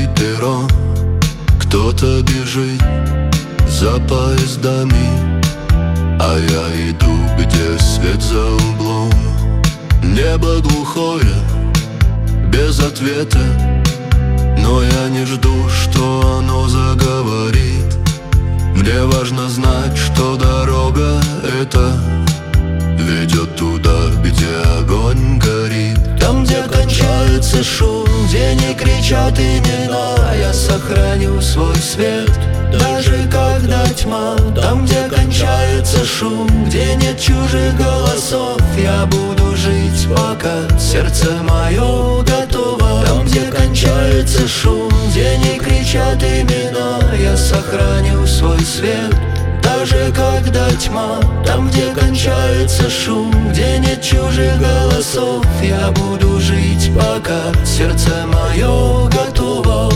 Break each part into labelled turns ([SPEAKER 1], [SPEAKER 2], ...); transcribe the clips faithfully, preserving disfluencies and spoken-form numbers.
[SPEAKER 1] перрон, кто-то бежит за поездами, а я иду, где свет за углом. Небо глухое, без ответа, но я не жду, что оно заговорит. Мне важно знать, что дорога эта ведет туда, где огонь горит. Там, где кончается шум, где не кричат имена, я сохраню свой свет, даже когда тьма. Там, где кончается шум, где нет чужих голосов, я буду жить, пока сердце мое готово. Там, где кончается шум, где не кричат имена, я сохраню свой свет, даже когда тьма. Там, где кончается шум, где нет чужих голосов, я буду жить, пока сердце мое готово.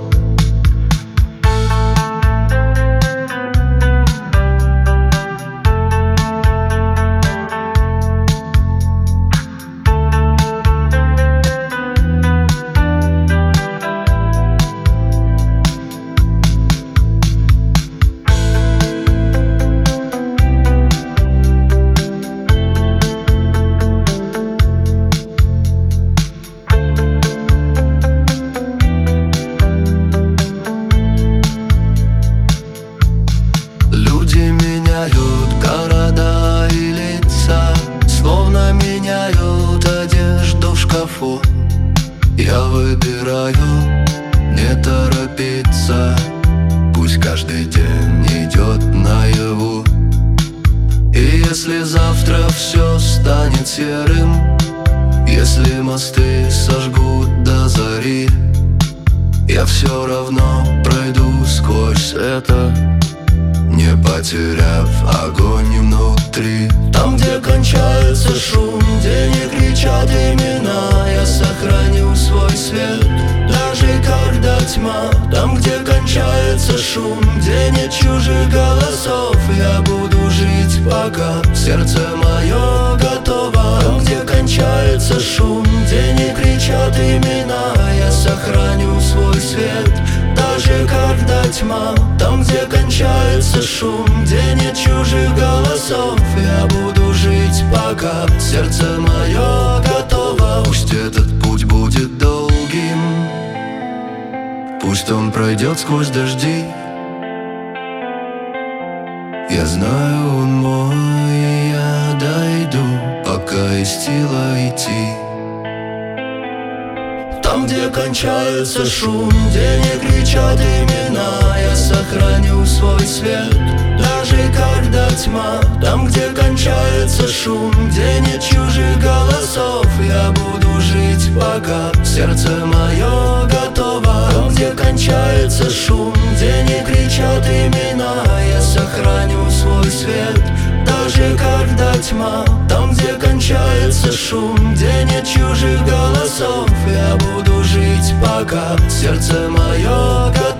[SPEAKER 1] Города и лица словно меняют одежду в шкафу. Я выбираю не торопиться, пусть каждый день идет наяву. И если завтра все станет серым, если мосты сожгут до зари, я все равно пройду сквозь это, не потеряв огонь внутри. Там, где кончается шум, где не кричат имена, я сохраню свой свет, даже когда тьма. Там, где кончается шум, где нет чужих голосов, я буду жить, пока сердце мое готово. Там, где кончается шум, где не кричат имена, я сохраню свой свет, даже когда тьма. Там, где кончается шум, где нет чужих голосов, я буду жить, пока сердце мое готово. Пусть этот путь будет долгим, пусть он пройдет сквозь дожди. Я знаю, он мой, и я дойду, пока есть сила идти. Там, где кончается шум, где не кричат имена, я сохраню свой свет, даже когда тьма. Там, где кончается шум, где нет чужих голосов, я буду жить, пока сердце мое готово. Там, где кончается шум, где не кричат имена, я сохраню свой свет, даже когда тьма. Там, где кончается шум, где нет чужих голосов, я буду жить, пока сердце мое готово.